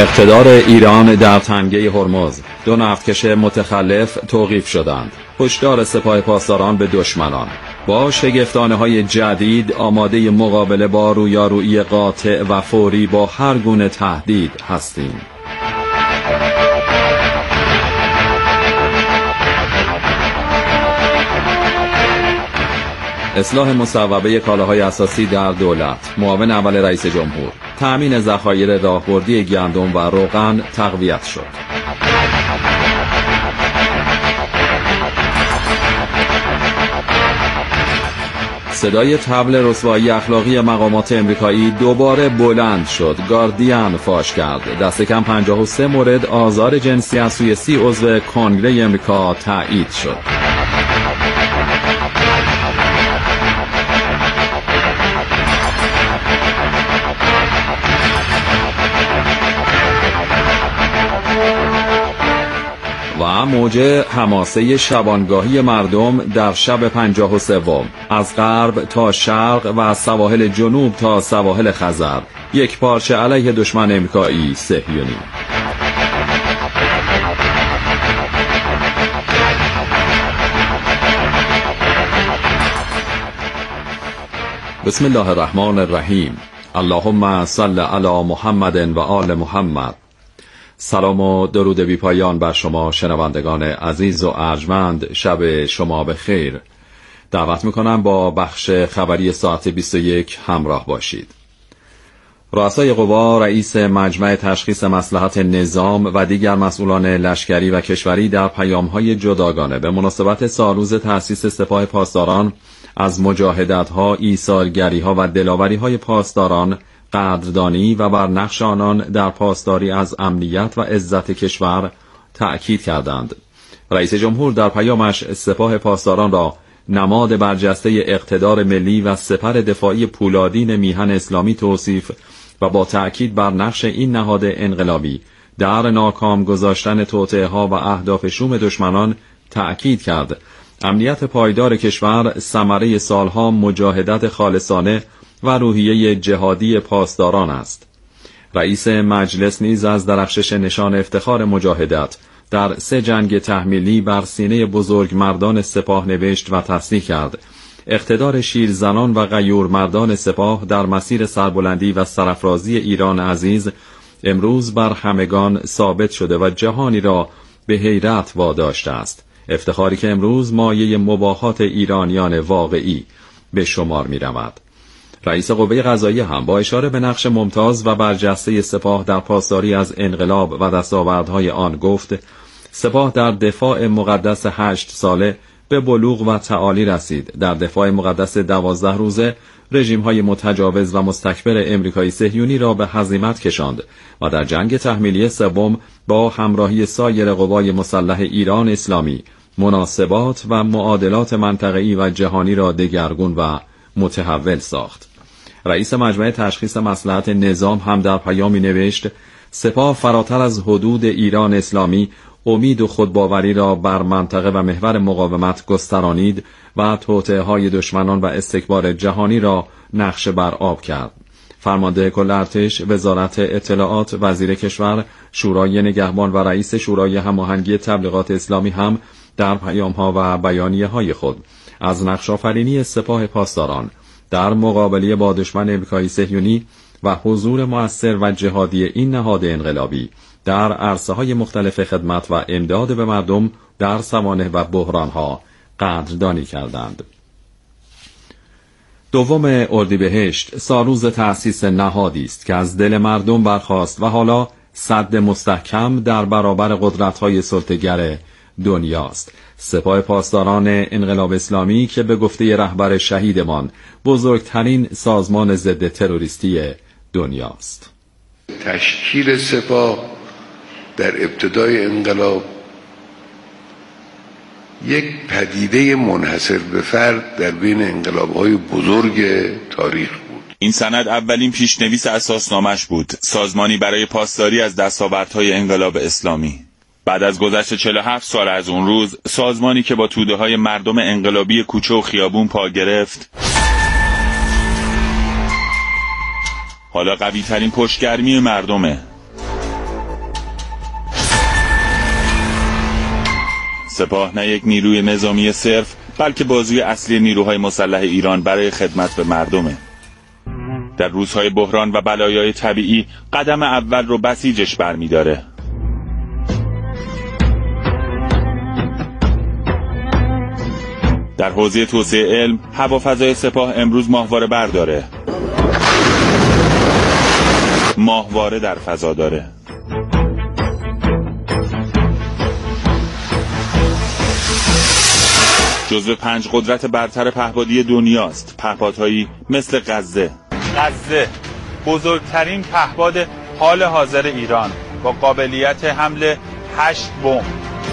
اقتدار ایران در تنگه هرمز، دو نفتکش متخلف توقیف شدند. هشدار سپاه پاسداران به دشمنان: با شگفتانه‌های جدید آماده مقابله با رویارویی قاطع و فوری با هر گونه تهدید هستیم. اصلاح مصوبه کالاهای اساسی در دولت، معاون اول رئیس جمهور: تأمین ذخایر راهبردی گندم و روغن تقویت شد. صدای طبل رسوایی اخلاقی مقامات امریکایی دوباره بلند شد. گاردین فاش کرد دست کم 53 مورد آزار جنسی از سوی 30 عضو کنگره امریکا تایید شد. و موج حماسه شبانگاهی مردم در شب 53 از غرب تا شرق و از سواحل جنوب تا سواحل خزر، یک پارچه علیه دشمن امریکایی صهیونی. بسم الله الرحمن الرحیم. اللهم صل علی محمد و آل محمد. سلام و درود بی پایان بر شما شنوندگان عزیز و ارجمند. شب شما بخیر. دعوت میکنم با بخش خبری ساعت 21 همراه باشید. رؤسای قوا، رئیس مجمع تشخیص مصلحت نظام و دیگر مسئولان لشکری و کشوری در پیام‌های جداگانه به مناسبت سالروز تأسیس سپاه پاسداران از مجاهدت‌ها، ایثارگری‌ها و دلاوری‌های پاسداران قدردانی و بر نقش آنان در پاسداری از امنیت و عزت کشور تأکید کردند. رئیس جمهور در پیامش سپاه پاسداران را نماد برجسته اقتدار ملی و سپر دفاعی پولادین میهن اسلامی توصیف و با تأکید بر نقش این نهاد انقلابی در ناکام گذاشتن توطئه‌ها و اهداف شوم دشمنان تأکید کرد. امنیت پایدار کشور ثمره سالها مجاهدت خالصانه و روحیه جهادی پاسداران است. رئیس مجلس نیز از درخشش نشان افتخار مجاهدت در 3 جنگ تحمیلی بر سینه بزرگ مردان سپاه نوشت و تصدیق کرد. اقتدار شیرزنان و غیور مردان سپاه در مسیر سربلندی و سرافرازی ایران عزیز امروز بر همگان ثابت شده و جهانی را به حیرت واداشته است. افتخاری که امروز مایه مباهات ایرانیان واقعی به شمار می رود. رئیس قوه قضاییه هم با اشاره به نقش ممتاز و برجسته سپاه در پاسداری از انقلاب و دستاوردهای آن گفت: سپاه در دفاع مقدس 8 ساله به بلوغ و تعالی رسید. در دفاع مقدس 12 روزه رژیم‌های متجاوز و مستکبر امریکایی صهیونی را به هزیمت کشاند و در جنگ تحمیلی 3 با همراهی سایر قوای مسلح ایران اسلامی مناسبات و معادلات منطقه‌ای و جهانی را دگرگون و متحول ساخت. رئیس مجمع تشخیص مصلحت نظام هم در پیامی نوشت: سپاه فراتر از حدود ایران اسلامی امید و خودباوری را بر منطقه و محور مقاومت گسترانید و توطئه‌های دشمنان و استکبار جهانی را نقشه بر آب کرد. فرمانده کل ارتش، وزارت اطلاعات، وزیر کشور، شورای نگهبان و رئیس شورای هماهنگی تبلیغات اسلامی هم در پیام‌ها و بیانیه‌های خود از نقش‌آفرینی سپاه پاسداران در مقابله با دشمن امریکایی صهیونی و حضور مؤثر و جهادی این نهاد انقلابی در عرصه‌های مختلف خدمت و امداد به مردم در سوانح و بحران‌ها قدردانی کردند. 2 اردیبهشت سالروز تأسیس نهادی است که از دل مردم برخاست و حالا سد مستحکم در برابر قدرت‌های سلطه‌گر دنیاست. سپاه پاسداران انقلاب اسلامی که به گفته رهبر شهیدمان بزرگترین سازمان ضد تروریستی دنیاست. تشکیل سپاه در ابتدای انقلاب یک پدیده منحصر به فرد در بین انقلاب‌های بزرگ تاریخ بود. این سند اولین پیشنویس اساسنامه‌اش بود، سازمانی برای پاسداری از دستاوردهای انقلاب اسلامی. بعد از گذشت 47 سال از اون روز، سازمانی که با توده‌های مردم انقلابی کوچه و خیابون پا گرفت، حالا قوی ترین پشتگرمی مردمه. سپاه نه یک نیروی نظامی صرف، بلکه بازوی اصلی نیروهای مسلح ایران برای خدمت به مردمه. در روزهای بحران و بلایای طبیعی قدم اول رو بسیجش برمی‌داره. در حوزه توسعه علم، هوافضای سپاه امروز ماهواره برداره. ماهواره در فضا داره. جزو 5 قدرت برتر پهپادی دنیاست. پهپادهایی مثل غزه، بزرگترین پهپاد حال حاضر ایران با قابلیت حمل 8 بمب.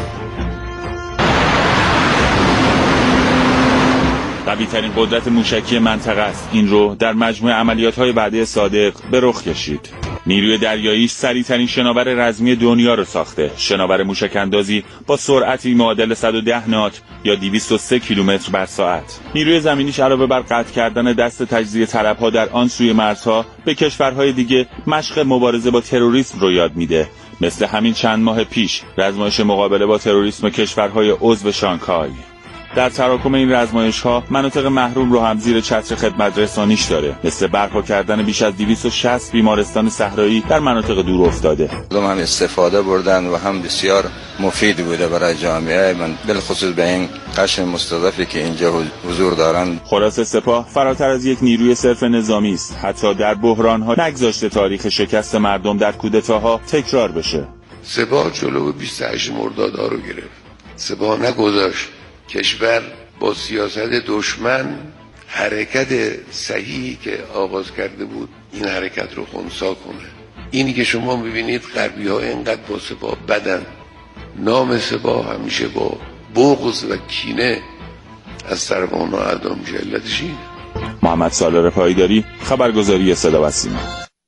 قوی‌ترین قدرت موشکی منطقه است. این رو در مجموع عملیات‌های وعده صادق به رخ کشید. نیروی دریاییش سریع‌ترین شناور رزمی دنیا رو ساخته. شناور موشک‌اندازی با سرعتی معادل 110 نات یا 203 کیلومتر بر ساعت. نیروی زمینیش علاوه بر قطع کردن دست تجزیه طلب‌ها در آن سوی مرزها، به کشورهای دیگه مشق مبارزه با تروریسم رو یاد میده. مثل همین چند ماه پیش رزمایش مقابله با تروریسم کشورهای عضو شانگهای. در تراکم این رزمایش‌ها مناطق محروم رو هم زیر چتر خدمت رسانیش داره، مثل برپا کردن بیش از 260 بیمارستان صحرایی در مناطق دور افتاده. هم استفاده بردن و هم بسیار مفید بوده برای جامعه من، بالخصوص به این قشر مستضعفی که اینجا حضور دارن. خلاصه سپاه فراتر از یک نیروی صرف نظامی است. حتی در بحران‌ها نگذاشته تاریخ شکست مردم در کودتاها تکرار بشه. سپاه جلو 28 مرداد رو گرفت. سپاه نگذاشت کشور با سیاست دشمن حرکت صحیحی که آغاز کرده بود این حرکت رو خنثی کنه. اینی که شما میبینید غربی ها اینقدر با سپاه بدن، نام سپاه همیشه با بغض و کینه از طرف اونها ادا میشه. علتش اینه. محمد سالار پایداری، خبرگزاری صدا و سیما.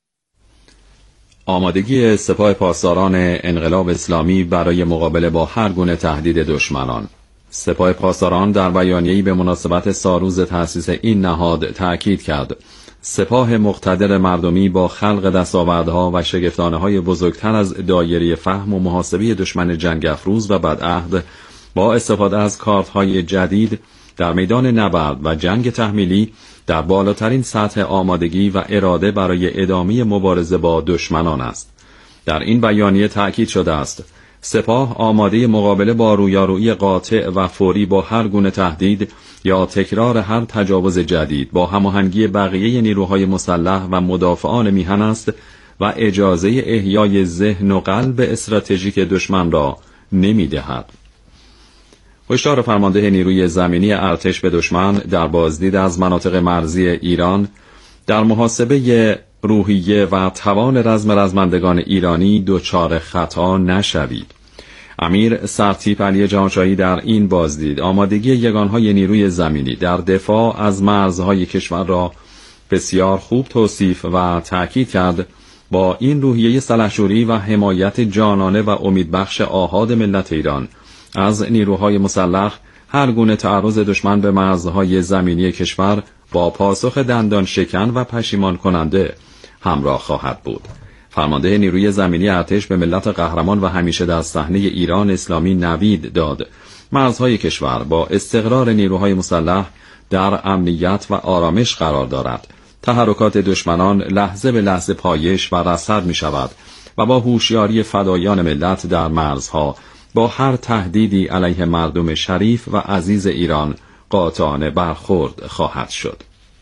آمادگی سپاه پاسداران انقلاب اسلامی برای مقابله با هر گونه تهدید دشمنان. سپاه پاسداران در بیانیه‌ای به مناسبت سالروز تأسیس این نهاد تأکید کرد سپاه مقتدر مردمی با خلق دستاوردها و شگفتانه‌های بزرگتر از دایره فهم و محاسبه دشمن جنگ افروز و بدعهد با استفاده از کارت‌های جدید در میدان نبرد و جنگ تحمیلی در بالاترین سطح آمادگی و اراده برای ادامه مبارزه با دشمنان است. در این بیانیه تأکید شده است سپاه آماده مقابله با رویارویی قاطع و فوری با هر گونه تهدید یا تکرار هر تجاوز جدید با هماهنگی بقیه نیروهای مسلح و مدافعان میهن است و اجازه احیای ذهن و قلب استراتژیک دشمن را نمی‌دهد. هشدار فرمانده نیروی زمینی ارتش به دشمن در بازدید از مناطق مرزی ایران در محاسبه روحیه و توان رزمندگان ایرانی دچار خطا نشوید. امیر سرتیپ علی جهانشاهی در این بازدید آمادگی یگانهای نیروی زمینی در دفاع از مرزهای کشور را بسیار خوب توصیف و تأکید کرد. با این روحیه سلحشوری و حمایت جانانه و امیدبخش آحاد ملت ایران از نیروهای مسلح هر گونه تعرض دشمن به مرزهای زمینی کشور با پاسخ دندان شکن و پشیمان کننده همراه خواهد بود. فرمانده نیروی زمینی ارتش به ملت قهرمان و همیشه در صحنه ایران اسلامی نوید داد مرزهای کشور با استقرار نیروهای مسلح در امنیت و آرامش قرار دارد. تحرکات دشمنان لحظه به لحظه پایش و رصد می شود و با هوشیاری فدایان ملت در مرزها با هر تهدیدی علیه مردم شریف و عزیز ایران قاطعانه برخورد خواهد شد.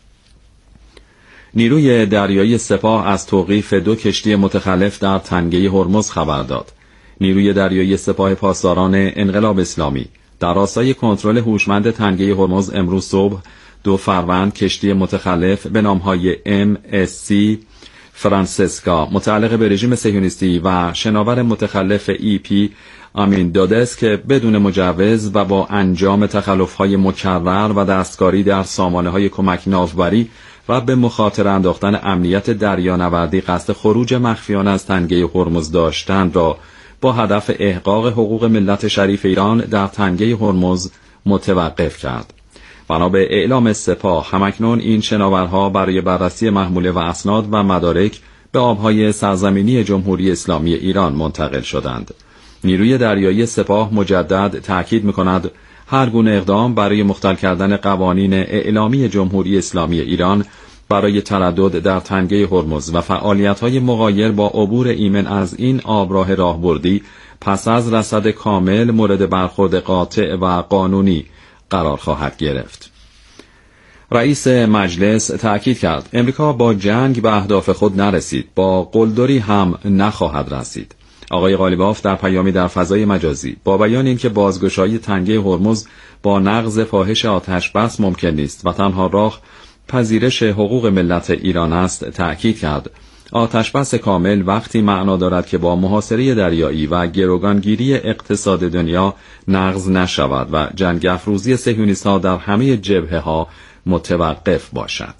نیروی دریایی سپاه از توقیف 2 کشتی متخلف در تنگه هرمز خبر داد. نیروی دریایی سپاه پاسداران انقلاب اسلامی در راستای کنترل هوشمند تنگه هرمز امروز صبح 2 فروند کشتی متخلف به نامهای MSC فرانسیسکا متعلق به رژیم صهیونیستی و شناور متخلف EP آمین دادس که بدون مجوز و با انجام تخلف‌های مکرر و دستکاری در سامانه‌های کمک ناوبری و به مخاطره انداختن امنیت دریانوردی قصد خروج مخفیانه از تنگه هرمز داشتند را با هدف احقاق حقوق ملت شریف ایران در تنگه هرمز متوقف کرد. بنا به اعلام سپاه همکنون این شناورها برای بررسی محموله و اسناد و مدارک به آبهای سرزمینی جمهوری اسلامی ایران منتقل شدند. نیروی دریایی سپاه مجدد تأکید می‌کند هر گونه اقدام برای مختل کردن قوانین اعلامی جمهوری اسلامی ایران برای تردد در تنگه هرمز و فعالیت‌های مغایر با عبور ایمن از این آبراه راهبردی پس از رصد کامل مورد برخورد قاطع و قانونی قرار خواهد گرفت. رئیس مجلس تأکید کرد امریکا با جنگ به اهداف خود نرسید، با قلدری هم نخواهد رسید. آقای قالیباف در پیامی در فضای مجازی با بیان اینکه بازگشایی تنگه هرمز با نقض فاحش آتش بس ممکن نیست و تنها راه پذیرش حقوق ملت ایران است، تأکید کرد آتش بس کامل وقتی معنا دارد که با محاصره دریایی و گروگانگیری اقتصاد دنیا نقض نشود و جنگ افروزی صهیونیست‌ها در همه جبهه‌ها متوقف باشد.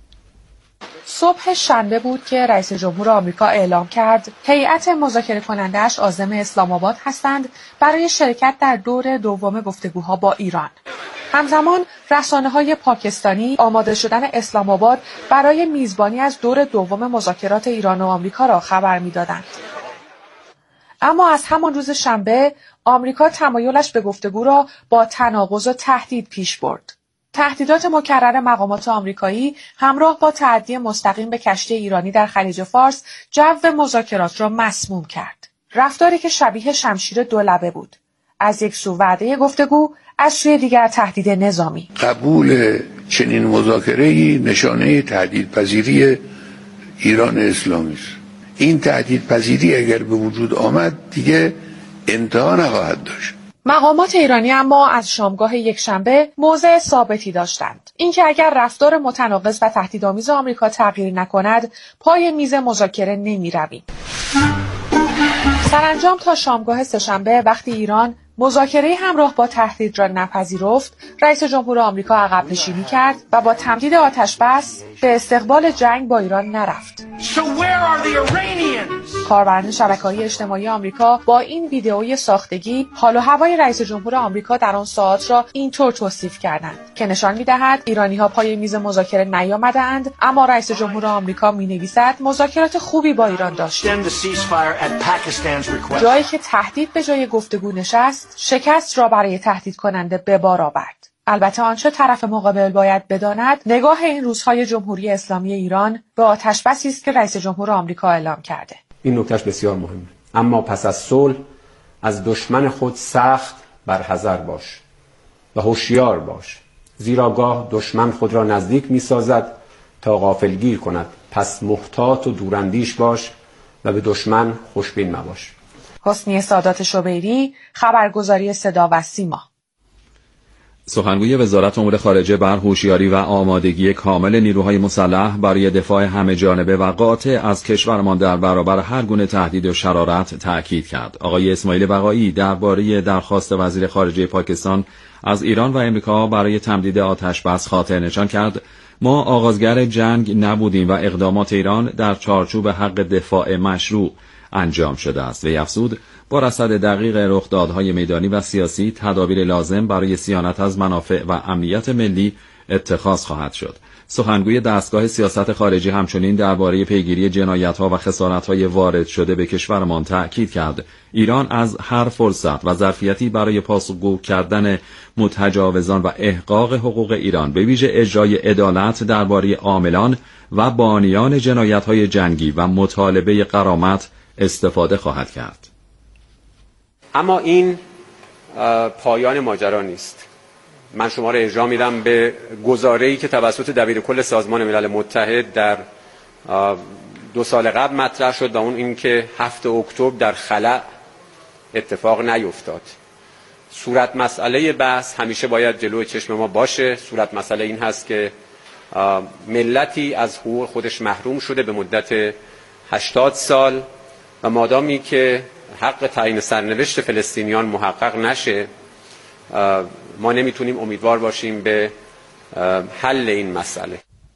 صبح شنبه بود که رئیس جمهور آمریکا اعلام کرد هیئت مذاکره کننده‌اش عازم اسلام آباد هستند برای شرکت در دور دوم گفتگوها با ایران. همزمان رسانه‌های پاکستانی آماده شدن اسلام آباد برای میزبانی از دور دوم مذاکرات ایران و آمریکا را خبر می‌دادند. اما از همان روز شنبه آمریکا تمایلش به گفتگو را با تناقض و تهدید پیش برد. تهدیدات مکرر مقامات آمریکایی همراه با تعدی مستقیم به کشتی ایرانی در خلیج فارس جو مذاکرات را مسموم کرد. رفتاری که شبیه شمشیر دولبه بود. از یک سو وعده گفتگو، از سوی دیگر تهدید نظامی. قبول چنین مذاکره‌ای نشانه تهدیدپذیری ایران اسلامی است. این تهدیدپذیری اگر به وجود آمد دیگه انتها نخواهد داشت. مقامات ایرانی اما از شامگاه یکشنبه موضع ثابتی داشتند. اینکه اگر رفتار متناقض و تهدیدآمیز آمریکا تغییر نکند، پای میز مذاکره نمی‌رویم. سرانجام تا شامگاه سه‌شنبه وقتی ایران مذاکره همراه با تهدید را نپذیرفت، رئیس جمهور آمریکا عقب نشینی کرد و با تمدید آتش بس به استقبال جنگ با ایران نرفت. کاربران شبکه‌های اجتماعی آمریکا با این ویدئوی ساختگی حال و هوای رئیس جمهور آمریکا در آن ساعات را اینطور توصیف کردند که نشان می‌دهد ایرانی‌ها پای میز مذاکره نیامده‌اند، اما رئیس جمهور آمریکا می‌نویسد مذاکرات خوبی با ایران داشتیم. جایی که تهدید به جای گفتگو نشست، شکست را برای تهدید کننده به بار آورد. البته آنچه طرف مقابل باید بداند نگاه این روزهای جمهوری اسلامی ایران به آتش‌بسی است که رئیس جمهور آمریکا اعلام کرده. این نکتهش بسیار مهمه. اما پس از صلح از دشمن خود سخت برحذر باش و هوشیار باش، زیرا گاه دشمن خود را نزدیک می‌سازد تا غافلگیر کند. پس محتاط و دوراندیش باش و به دشمن خوشبین مباش. حسنی سادات شبیری، خبرگزاری صدا و سیما. سخنگوی وزارت امور خارجه بر هوشیاری و آمادگی کامل نیروهای مسلح برای دفاع همه جانبه و قاطع از کشورمان در برابر هر گونه تهدید و شرارت تأکید کرد. آقای اسماعیل بقایی درباره درخواست وزیر خارجه پاکستان از ایران و امریکا برای تمدید آتش بس خاطر نشان کرد ما آغازگر جنگ نبودیم و اقدامات ایران در چارچوب حق دفاع مشروع انجام شده است. وی افزود با رصد دقیق رخدادهای میدانی و سیاسی تدابیر لازم برای صیانت از منافع و امنیت ملی اتخاذ خواهد شد. سخنگوی دستگاه سیاست خارجی همچنین درباره پیگیری جنایت‌ها و خسارت‌های وارد شده به کشورمان تأکید کرد ایران از هر فرصت و ظرفیتی برای پاسخگو کردن متجاوزان و احقاق حقوق ایران به ویژه اجرای عدالت درباره عاملان و بانیان جنایت‌های جنگی و مطالبه غرامت استفاده خواهد کرد. اما این پایان ماجرا نیست. من شما را ارجاع میدم به گزاره‌ای که توسط دبیرکل سازمان ملل متحد در 2 سال قبل مطرح شد و اون این که 7 اکتبر در خلأ اتفاق نیفتاد. صورت مسئله بحث همیشه باید جلوی چشم ما باشه. صورت مسئله این هست که ملتی از حقوق خودش محروم شده به مدت 80 سال و مادامی که حق تعیین سرنوشت فلسطینیان محقق نشه ما نمیتونیم امیدوار باشیم به حل این مسئله.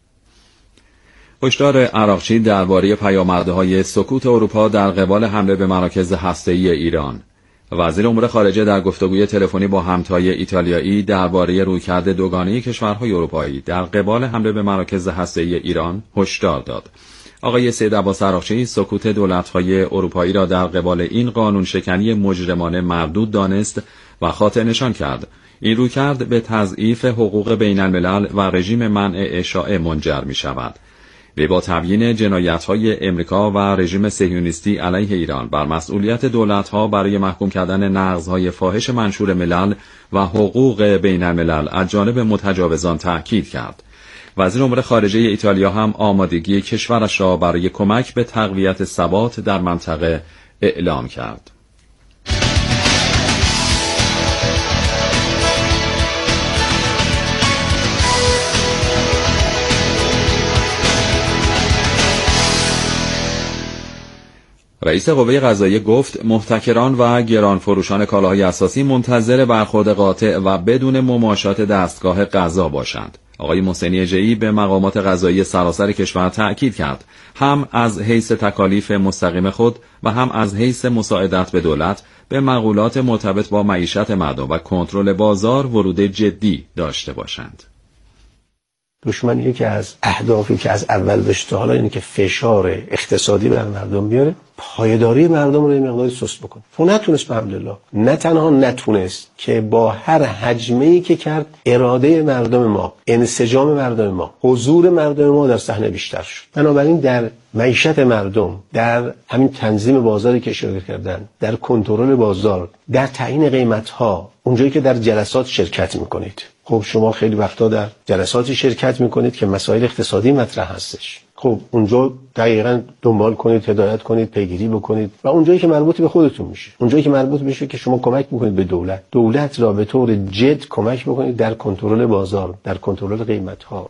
هشدار عراقچی درباره پیامدهای سکوت اروپا در قبال حمله به مراکز هسته‌ای ایران. وزیر امور خارجه در گفتگوی تلفنی با همتای ایتالیایی درباره رویکرد دوگانه کشورهای اروپایی در قبال حمله به مراکز هسته‌ای ایران هشدار داد. آقای سید عباس عراقچی سکوت دولت‌های اروپایی را در قبال این قانون شکنی مجرمانه مردود دانست و خاطر نشان کرد. این رویکرد به تضعیف حقوق بین الملل و رژیم منع اشاعه منجر می شود. وی با تبیین جنایت‌های امریکا و رژیم صهیونیستی علیه ایران بر مسئولیت دولت‌ها برای محکوم کردن نقض‌های فاحش منشور ملل و حقوق بین الملل از جانب متجاوزان تأکید کرد. وزیر امور خارجه ایتالیا هم آمادگی کشورش را برای کمک به تقویت ثبات در منطقه اعلام کرد. رئیس قوه قضاییه گفت محتکران و گرانفروشان کالاهای اساسی منتظر برخورد قاطع و بدون مماشات دستگاه قضا باشند. آقای محسنی اژه‌ای به مقامات قضایی سراسر کشور تأکید کرد هم از حیث تکالیف مستقیم خود و هم از حیث مساعدت به دولت به مقولات مرتبط با معیشت مردم و کنترل بازار ورود جدی داشته باشند. دشمن یکی از اهدافی که از اول بهش تا حالا اینه که فشار اقتصادی بر مردم بیاره، پایداری مردم رو یه مقداری سست بکنه. اون نتونست الحمدلله، نه تنها نتونست که با هر حجمه‌ای که کرد اراده مردم ما، انسجام مردم ما، حضور مردم ما در صحنه بیشتر شد. بنابراین در معیشت مردم، در همین تنظیم بازاری که اشاره کردن، در کنترل بازار، در تعیین قیمت‌ها، اونجایی که در جلسات شرکت می‌کنید. خب شما خیلی وقتا در جلساتی شرکت میکنید که مسائل اقتصادی مطرح هستش. خب اونجا دقیقاً دنبال کنید، هدایت کنید، پیگیری بکنید و اونجایی که مربوط به خودتون میشه، اونجایی که مربوط میشه که شما کمک میکنید به دولت را به طور جد کمک بکنید در کنترل بازار، در کنترل قیمت‌ها.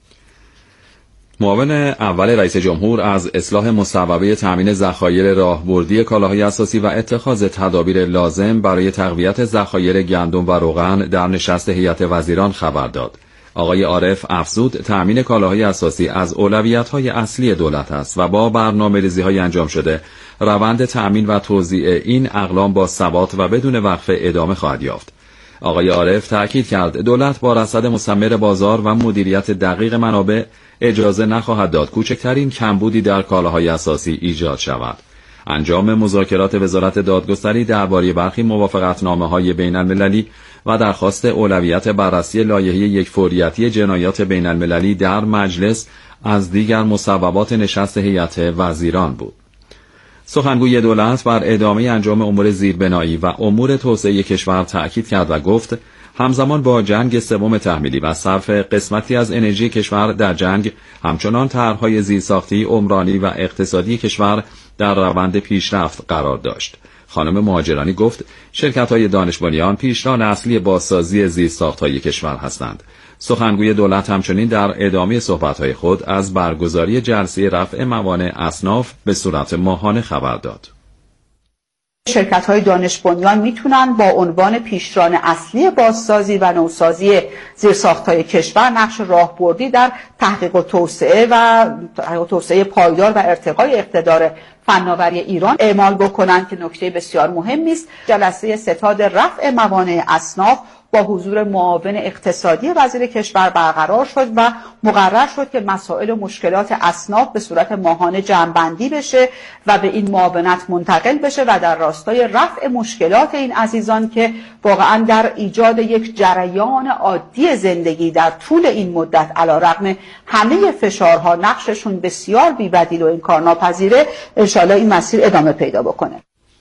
معاون اول رئیس جمهور از اصلاح مصوبه تامین ذخایر راهبردی کالاهای اساسی و اتخاذ تدابیر لازم برای تقویت ذخایر گندم و روغن در نشست هیئت وزیران خبر داد. آقای عارف افزود تامین کالاهای اساسی از اولویت‌های اصلی دولت است و با برنامه‌ریزی‌های انجام شده روند تامین و توزیع این اقلام با ثبات و بدون وقفه ادامه خواهد یافت. آقای عارف تأکید کرد دولت با رصد مستمر بازار و مدیریت دقیق منابع اجازه نخواهد داد کوچکترین کمبودی در کالاهای اساسی ایجاد شود. انجام مذاکرات وزارت دادگستری درباره برخی موافقتنامه‌های بین‌المللی و درخواست اولویت بررسی لایحه یکفوریتی جنایات بین‌المللی در مجلس از دیگر مصوبات نشست هیئت وزیران بود. سخنگوی دولت بر ادامه انجام امور زیربنایی و امور توسعه کشور تأکید کرد و گفت همزمان با جنگ سوم تحمیلی و صرف قسمتی از انرژی کشور در جنگ، همچنان طرح‌های زیرساختی، عمرانی و اقتصادی کشور در روند پیشرفت قرار داشت. خانم مهاجرانی گفت شرکت‌های دانش بنیان پیشران اصلی بازسازی زیرساخت‌های کشور هستند. سخنگوی دولت همچنین در ادامه صحبت‌های خود از برگزاری جلسه رفع موانع اصناف به صورت ماهانه خبر داد. شرکت‌های دانش بنیان میتونن با عنوان پیشران اصلی بازسازی و نوسازی زیرساخت‌های کشور نقش راهبردی در تحقیق و توسعه پایدار و ارتقای اقتدار فناوری ایران اعمال بکنن که نکته بسیار مهمی است. جلسه ستاد رفع موانع اصناف با حضور معاون اقتصادی وزیر کشور برقرار شد و مقرر شد که مسائل و مشکلات اصناف به صورت ماهانه جمع‌بندی بشه و به این معاونت منتقل بشه و در راستای رفع مشکلات این عزیزان که واقعا در ایجاد یک جریان عادی زندگی در طول این مدت علیرغم همه فشارها نقششون بسیار بی‌بدیل و انکارناپذیره، انشالله این مسیر ادامه پیدا بکنه.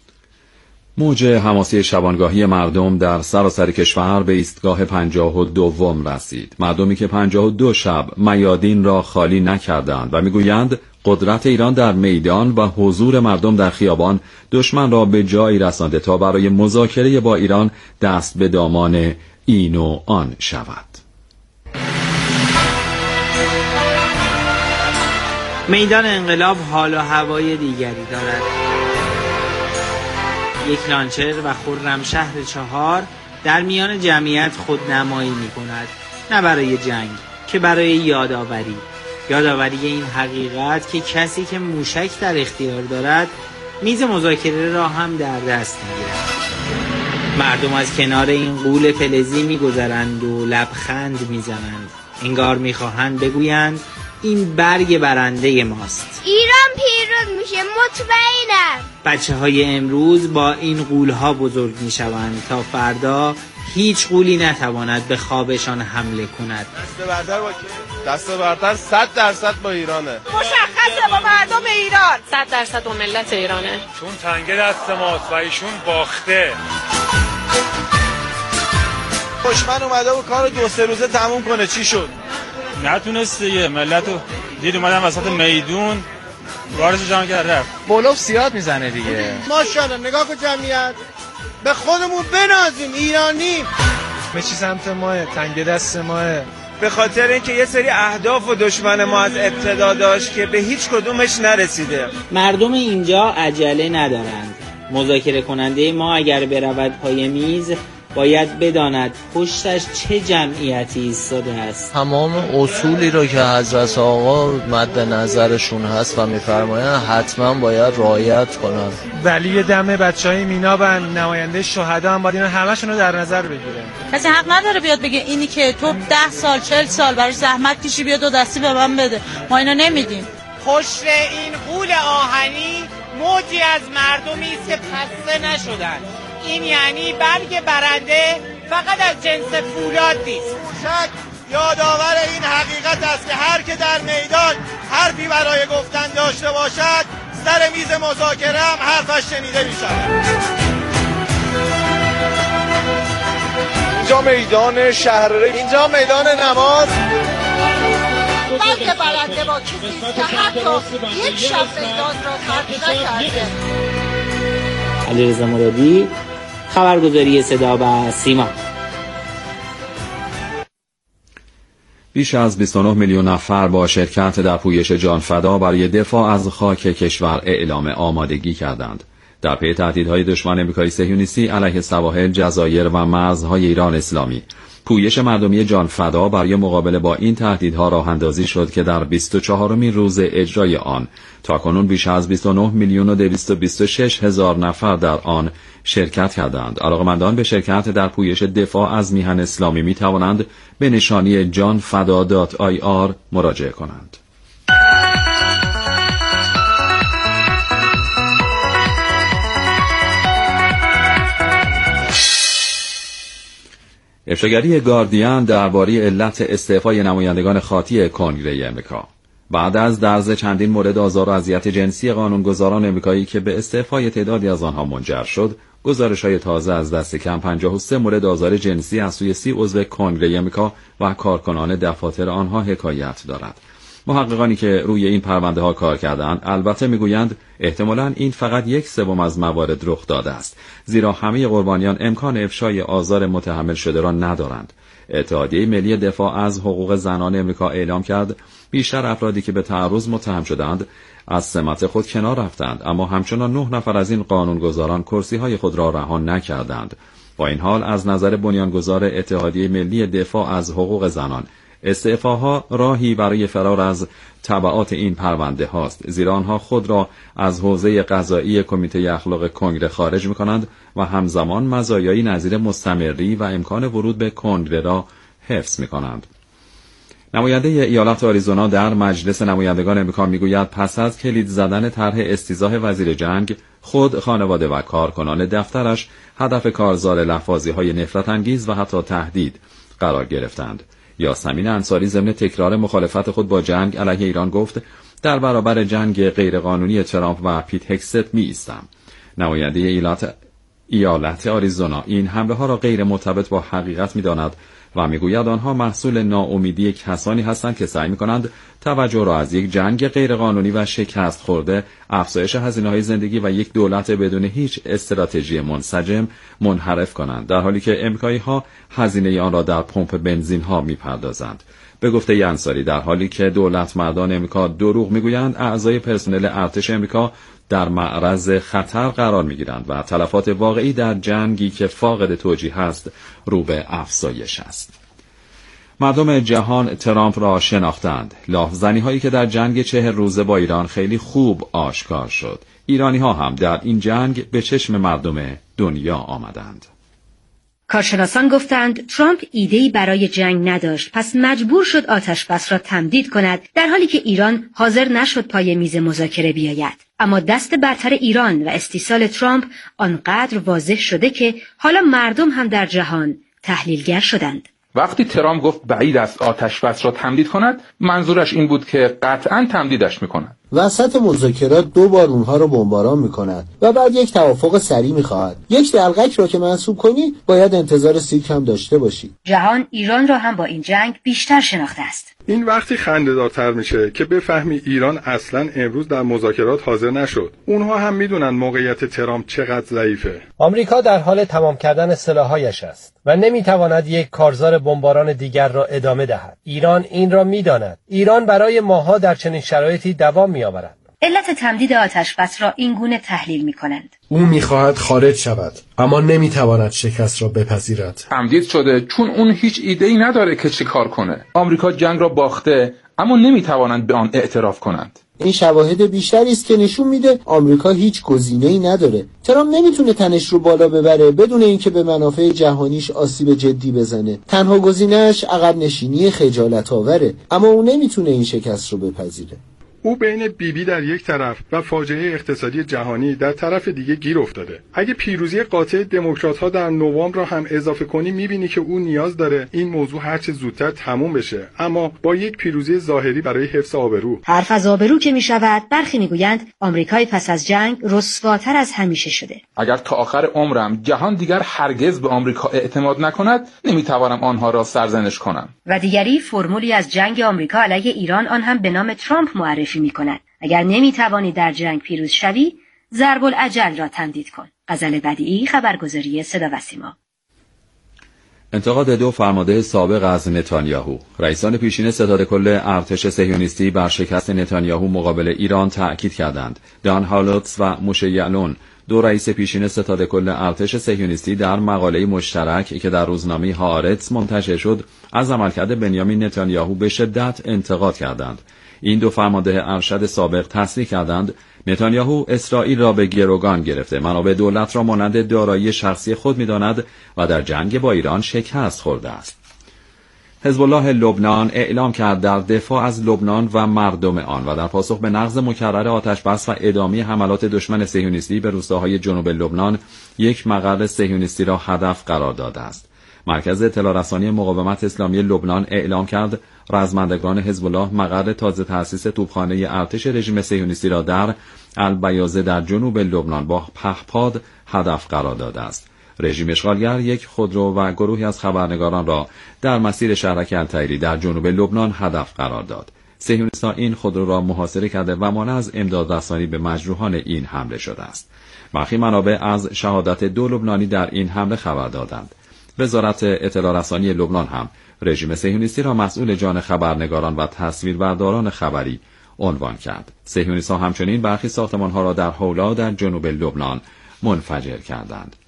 موج حماسی شبانگاهی مردم در سراسر کشور به ایستگاه 52 رسید. مردمی که 52 شب میادین را خالی نکردند و میگویند قدرت ایران در میدان و حضور مردم در خیابان دشمن را به جایی رسانده تا برای مذاکره با ایران دست به دامان این و آن شود. میدان انقلاب حال و هوای دیگری دارد. یک لانچر و خرمشهر 4 در میان جمعیت خودنمایی می کند، نه برای جنگ که برای یادآوری این حقیقت که کسی که موشک در اختیار دارد میز مذاکره را هم در دست می‌گیرد. مردم از کنار این غول فلزی می‌گذرند و لبخند می‌زنند، انگار می‌خواهند بگویند این برگ برنده ماست. ایران پیروز میشه، مطمئنم. بچه‌های امروز با این غول‌ها بزرگ میشوند تا فردا هیچ غولی نتواند به خوابشان حمله کند. دست برتر با کی؟ دست برتر 100% با ایرانه. مشخصه با مردم ایران. 100% با ملت ایرانه. چون تنگه دست ماست و ایشون باخته. دشمن اومده و کار 2-3 روزه تموم کنه، چی شد؟ نتونست دیگه. ملتو دید اومدن وسط میدون وارش جان کرده. بولوف زیاد میزنه دیگه. ماشاءالله نگاه کن جمعیت. به خودمون بنازیم، ایرانیم. به چی سمت ماه؟ تنگ دست ماه. به خاطر اینکه یه سری اهداف و دشمن ما از ابتدا داشت که به هیچ کدومش نرسیده. مردم اینجا عجله ندارند. مذاکره کننده ما اگر برود پای میز باید بداند پشتش چه جمعیتی ایستاده است. تمام اصولی رو که حضرت آقا مد نظرشون هست و میفرمایند حتما باید رعایت کنن. ولی دم بچهای مینا و نماینده شهدا هم باید اینا همشون رو در نظر بگیره. کسی حق نداره بیاد بگه اینی که تو 10 سال 40 سال براش زحمت کشی بیا 2 دستی به من بده. ما اینا نمیدیم. پشت این غول آهنی موجی از مردمی است که خسته نشدن. این یعنی برگ برنده فقط از جنس فولاد نیست. شک یادآور این حقیقت است که هر که در میدان حرفی برای گفتن داشته باشد سر میز مذاکره هم حرفش شنیده می شود. اینجا میدان شهرره، اینجا میدان نماز. برگ برنده با کسی که حتی یک شب میدان را ترک نکرده. علیرضا مرادی، خبرگزاری صدا و سیما. بیش از 29 میلیون نفر با شرکت در پویش جانفدا برای دفاع از خاک کشور اعلام آمادگی کردند. در پی تهدیدهای دشمن آمریکایی صهیونیستی علیه سواحل، جزایر و مرزهای ایران اسلامی، پویش مردمی جانفدا برای مقابله با این تهدیدها راه اندازی شد که در 24مین روز اجرای آن تاکنون بیش از 29 میلیون و 226 هزار نفر در آن شرکت کردند. علاقه‌مندان به شرکت در پویش دفاع از میهن اسلامی می توانند به نشانی janfada.ir مراجعه کنند. افشاگری گاردین درباره علت استعفای نمایندگان خاطی کنگره امریکا. بعد از درز چندین مورد آزار و اذیت جنسی قانونگذاران امریکایی که به استعفای تعدادی از آنها منجر شد، گزارش‌های تازه از دست کم 53 مورد آزار جنسی از سوی 30 عضو کنگره امریکا و کارکنان دفاتر آنها حکایت دارد. محققانی که روی این پرونده ها کار کردند البته میگویند احتمالاً این فقط 1/3 از موارد رخ داده است، زیرا همه قربانیان امکان افشای آزار متحمل شده را ندارند. اتحادیه ملی دفاع از حقوق زنان امریکا اعلام کرد بیشتر افرادی که به تعرض متهم شدند از سمت خود کنار رفتند، اما همچنان 9 نفر از این قانونگذاران کرسی‌های خود را رها نکردند. با این حال از نظر بنیانگذار اتحادیه ملی دفاع از حقوق زنان، استعفاها راهی برای فرار از تبعات این پرونده هاست، زیرا آنها خود را از حوزه قضایی کمیته اخلاق کنگره خارج می‌کنند و همزمان مزایایی نظیر مستمری و امکان ورود به کنگره را حفظ می‌کنند. نماینده ایالت آریزونا در مجلس نمایندگان امریکا میگوید پس از کلید زدن طرح استیضاح وزیر جنگ، خود، خانواده و کارکنان دفترش هدف کارزار لفاظی‌های نفرت انگیز و حتی تهدید قرار گرفتند. یاسمین انصاری ضمن تکرار مخالفت خود با جنگ علیه ایران گفت در برابر جنگ غیرقانونی ترامپ و پیت هگست می ایستم. نماینده ایالت آریزونا این حمله ها را غیر مرتبط با حقیقت می داند و می گوید آنها محصول ناامیدی کسانی هستند که سعی می کنند توجه را از یک جنگ غیرقانونی و شکست خورده، افزایش هزینه‌های زندگی و یک دولت بدون هیچ استراتژی منسجم منحرف کنند، در حالی که امریکایی‌ها هزینه آن را در پمپ بنزین ها می‌پردازند. به گفته انصاری در حالی که دولت مردان امریکا دروغ می‌گویند، اعضای پرسنل ارتش امریکا در معرض خطر قرار می‌گیرند و تلفات واقعی در جنگی که فاقد توجیه است رو به افزایش است. مردم جهان ترامپ را شناختند. لاف‌زنی هایی که در جنگ 40 روزه با ایران خیلی خوب آشکار شد. ایرانی ها هم در این جنگ به چشم مردم دنیا آمدند. کارشناسان گفتند ترامپ ایده‌ای برای جنگ نداشت، پس مجبور شد آتش‌بس را تمدید کند، در حالی که ایران حاضر نشد پای میز مذاکره بیاید. اما دست برتر ایران و استیصال ترامپ آنقدر واضح شده که حالا مردم هم در جهان تحلیلگر شدند. وقتی ترامپ گفت بعید است آتش‌بس را تمدید کند، منظورش این بود که قطعاً تمدیدش می‌کند. وسط مذاکرات 2 بار اونها رو بمباران می‌کند و بعد یک توافق سریع می‌خواهد. یک دلقک را که منسوب کنی، باید انتظار سیک هم داشته باشی. جهان ایران را هم با این جنگ بیشتر شناخته است. این وقتی خنده‌دارتر میشه که بفهمی ایران اصلاً امروز در مذاکرات حاضر نشد. اونها هم میدونن موقعیت ترامپ چقدر ضعیفه. آمریکا در حال تمام کردن سلاح‌هایش است و نمیتواند یک کارزار بمباران دیگر را ادامه دهد. ایران این را میداند. ایران برای ماها در چنین شرایطی دوام میآورد. علت تمدید آتش‌بس را این گونه تحلیل می‌کنند. او می‌خواهد خارج شود، اما نمی‌تواند شکست را بپذیرد. تمدید شده چون اون هیچ ایده‌ای نداره که چه کار کنه. آمریکا جنگ را باخته، اما نمی‌توانند به آن اعتراف کنند. این شواهد بیشتری است که نشون میده آمریکا هیچ گزینه‌ای نداره. ترامپ نمیتونه تنش رو بالا ببره بدون اینکه به منافع جهانیش آسیب جدی بزنه. تنها گزینه‌اش عقب نشینی خجالت‌آوره، اما او نمیتونه این شکست رو بپذیره. او بین بیبی در یک طرف و فاجعه اقتصادی جهانی در طرف دیگه گیر افتاده. اگه پیروزی قاطع دموکرات‌ها در نوامبر را هم اضافه کنی، می‌بینی که او نیاز داره این موضوع هرچه زودتر تموم بشه، اما با یک پیروزی ظاهری برای حفظ آبرو. حرف از آبرو که می‌شود، برخی می‌گویند آمریکای پس از جنگ رسواتر از همیشه شده. اگر تا آخر عمرم جهان دیگر هرگز به آمریکا اعتماد نکند، نمی‌توانم آنها را سرزنش کنم. و دیگری فرمولی از جنگ آمریکا علیه ایران، آن هم به نام ترامپ معرفی می‌کند. اگر نمی‌توانی در جنگ پیروز شوی، ضرب الاجل را تمدید کن. غزل بدیعی، خبرگزاری صدا و سیما. انتقاد 2 فرمانده سابق از نتانیاهو. رئیسان پیشین ستاد کل ارتش صهیونیستی بر شکست نتانیاهو مقابل ایران تأکید کردند. دان هالوتس و موشه یعلون، 2 رئیس پیشین ستاد کل ارتش صهیونیستی، در مقاله مشترک که در روزنامه هآرتس منتشر شد، از عملکرد بنیامین نتانیاهو به شدت انتقاد کردند. این 2 فرمانده ارشد سابق تصریح کردند نتانیاهو اسرائیل را به گروگان گرفته، منابع دولت را مانند دارایی شخصی خود می‌داند و در جنگ با ایران شکست خورده است. حزب الله لبنان اعلام کرد در دفاع از لبنان و مردم آن و در پاسخ به نقض مکرر آتش‌بس و ادامه حملات دشمن صهیونیستی به روستاهای جنوب لبنان، یک مقر صهیونیستی را هدف قرار داده است. مرکز اطلاع رسانی مقاومت اسلامی لبنان اعلام کرد رزمندگان حزب الله مقر تازه تأسیس توپخانه ارتش رژیم صهیونیستی را در البیاضه در جنوب لبنان با پهپاد هدف قرار داده است. رژیم اشغالگر یک خودرو و گروهی از خبرنگاران را در مسیر شهرک التحریری در جنوب لبنان هدف قرار داد. صهیونیست‌ها این خودرو را محاصره کرده و مانع از امداد رسانی به مجروحان این حمله شده است. برخی منابع از شهادت 2 لبنانی در این حمله خبر دادند. وزارت اطلاع رسانی لبنان هم رژیم صهیونیستی را مسئول جان خبرنگاران و تصویربرداران خبری عنوان کرد. صهیونیست‌ها همچنین برخی ساختمان‌ها را در حولا در جنوب لبنان منفجر کردند.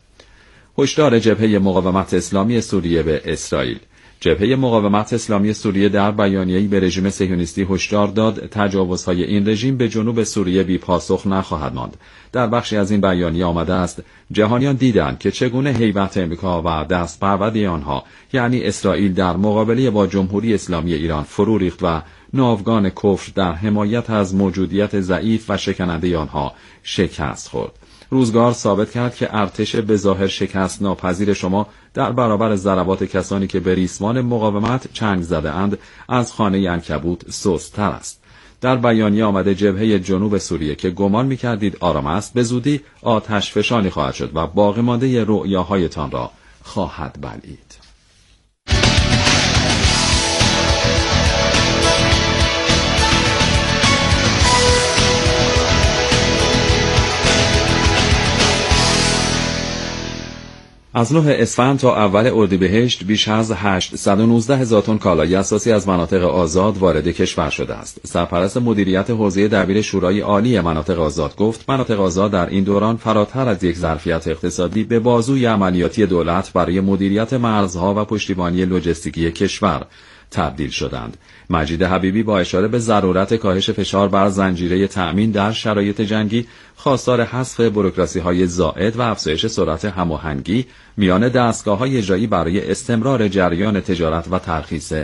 هشدار جبهه مقاومت اسلامی سوریه به اسرائیل. جبهه مقاومت اسلامی سوریه در بیانیه‌ای به رژیم صهیونیستی هشدار داد تجاوزهای این رژیم به جنوب سوریه بی پاسخ نخواهد ماند. در بخشی از این بیانیه آمده است جهانیان دیدند که چگونه هیبت امریکا و دستپروردی آنها یعنی اسرائیل در مقابله با جمهوری اسلامی ایران فرو ریخت و ناوگان کفر در حمایت از موجودیت ضعیف و شکننده آنها شکست خورد. روزگار ثابت کرد که ارتش به ظاهر شکست ناپذیر شما در برابر ضربات کسانی که به ریسمان مقاومت چنگ زده اند از خانه عنکبوت سست‌تر است. در بیانیه آمده جبهه جنوب سوریه که گمان می‌کردید آرام است به زودی آتش فشانی خواهد شد و باقی مانده رؤیاهایتان را خواهد بلعید. از 9 اسفند تا اول اردیبهشت بیش از 819,000 تن کالای اساسی از مناطق آزاد وارد کشور شده است. سرپرست مدیریت حوزه دبیر شورای عالی مناطق آزاد گفت مناطق آزاد در این دوران فراتر از یک ظرفیت اقتصادی به بازوی عملیاتی دولت برای مدیریت مرزها و پشتیبانی لوجستیکی کشور تبدیل شدند. مجید حبیبی با اشاره به ضرورت کاهش فشار بر زنجیره تأمین در شرایط جنگی، خواستار حذف بوروکراسی‌های زائد و افزایش سرعت هماهنگی میان دستگاه‌های اجرایی برای استمرار جریان تجارت و ترخیص